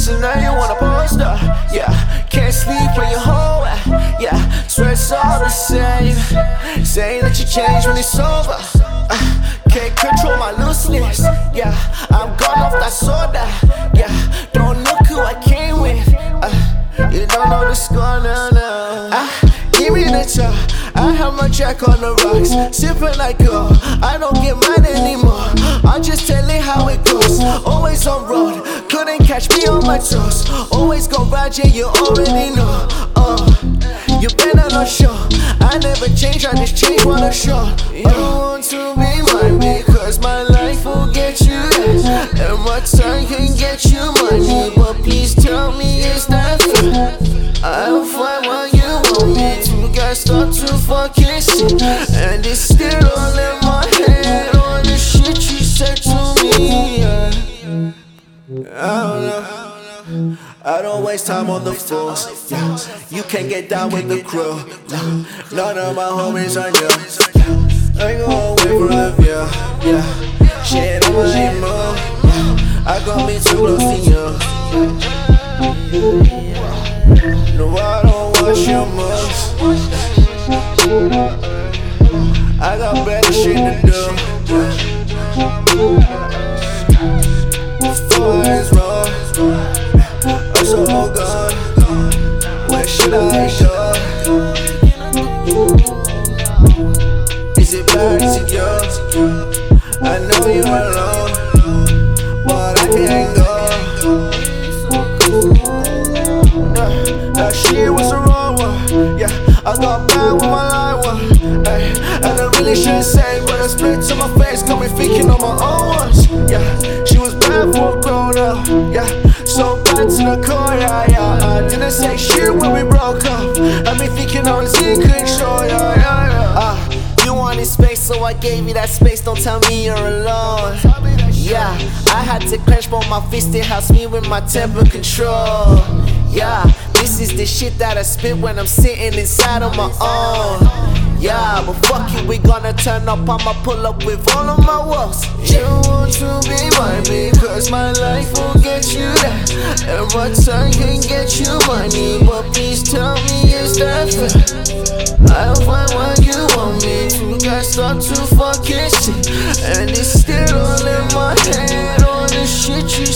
So now you want a poster, yeah. Can't sleep when you're home, yeah. Swear it's all the same. Saying that you change when it's over. Can't control my looseness, yeah. I'm gone off that soda, yeah. Don't look who I came with, you don't know the score, no. Give me the top, I have my jack on the rocks, sipping like gold. I don't get mad anymore, I just tell it how it goes. Always on road, couldn't catch me on my toes. Always go ride, yeah, you already know. You better not show, I never change, I just change what I show. You want to be mine because my life will get you that, and my time can get you money. But please tell me, is that fair? I'll find what you want me to. Got start to fucking see, and it's still all in my head. All the shit you said to me, I don't know. I don't waste time on the floors, yeah. You can't get down with the crew, no. None of my homies are you. I go away from you, yeah. Shit, I'm a move, yeah. I got me too close to you. No, I don't watch your moves. I got better shit to do. Before it's wrong, I'm so gone. Where should I go? Is it bad? Is it yours? I know you're alone, but I can't go. That shit was the wrong one, yeah. I got bad with my line one, ay. And I really shouldn't say, but I spit to my face, got me thinking on my own ones, yeah. She was bad for a grown up, yeah. So bad to the core, yeah. I didn't say shit when we broke up. I me thinking I was in control, yeah. You wanted space, so I gave you that space. Don't tell me you're alone. Yeah, I had to clench both my fists. It helps me with my temper control. Yeah, this is the shit that I spit when I'm sitting inside on my own. Yeah, but fuck it, we gonna turn up. I'ma pull up with all of my walls. You want to be mine because my life will get you that, and my time can get you money. But please tell me, is that fair? I'll find what you want me to. Got start to fucking see, and it's still all in my head. All the shit you